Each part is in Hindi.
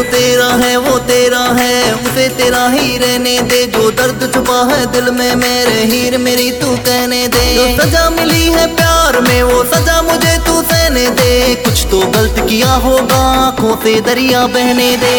तेरा है वो तेरा है, उसे तेरा ही रहने दे। जो दर्द छुपा है दिल में मेरे, हीर मेरी तू कहने दे। जो सजा मिली है प्यार में वो सजा मुझे तू सहने दे। कुछ तो गलत किया होगा, आंखों से दरिया बहने दे।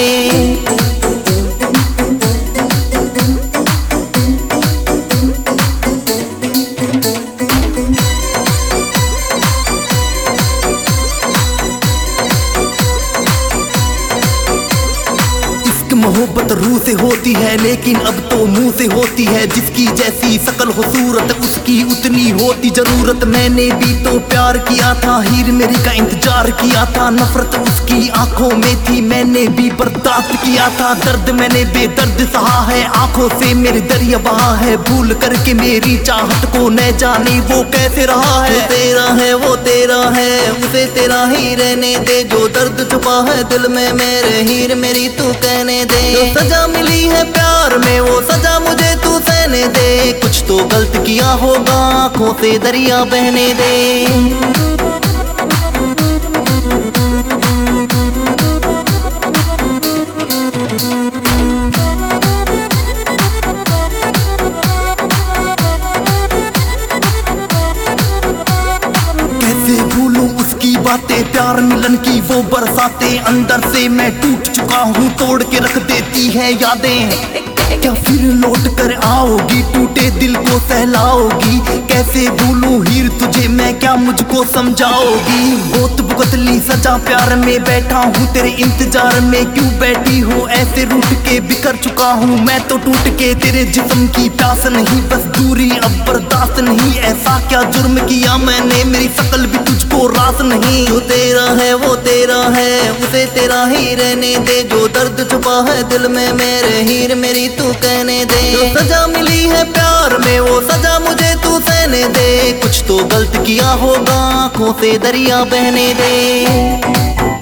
मोहब्बत रूह से होती है लेकिन अब तो मुंह से होती है। जिसकी जैसी शकल हो सूरत उसकी उतनी होती जरूरत। मैंने भी तो प्यार किया था, हीर मेरी का इंतजार किया था। नफरत उसकी आंखों में थी, मैंने भी बर्दाश्त किया था। दर्द मैंने बेदर्द सहा है, आंखों से मेरे दरिया बहा है। भूल करके मेरी चाहत को न जाने वो कैसे रहा है। तेरा है वो तेरा है, उसे तेरा ही रहने दे। जो दर्द छुपा है दिल में मेरे, हीर मेरी तू कहने दे। जो सजा मिली है प्यार में वो सजा मुझे तू सहने दे। कुछ तो गलत किया होगा, आंखों से दरिया बहने दे। बातें प्यार मिलन की वो बरसाते, अंदर से मैं टूट चुका हूँ, तोड़ के रख देती है यादें। क्या फिर लौट कर आओगी, टूटे दिल को सहलाओगी। कैसे भूलूं हीर तुझे मैं, क्या मुझको समझाओगी। बहुत भुगत ली सजा प्यार में, बैठा हूँ तेरे इंतजार में। क्यों बैठी हो ऐसे रूठ के, बिखर चुका हूँ मैं तो टूट के। तेरे जिस्म की प्यास नहीं बस दूरी अब बर्दाश्त नहीं। ऐसा क्या जुर्म किया मैंने, मेरी शकल भी तुझको रास नहीं। जो तेरा है वो तेरा है, उसे तेरा ही रहने दे। जो दर्द छुपा है दिल में मेरे, हीर मेरी तू कहने दे। जो सजा मिली है प्यार में वो सजा मुझे तू सहने दे। कुछ तो गलत किया होगा, आंखों से दरिया बहने दे।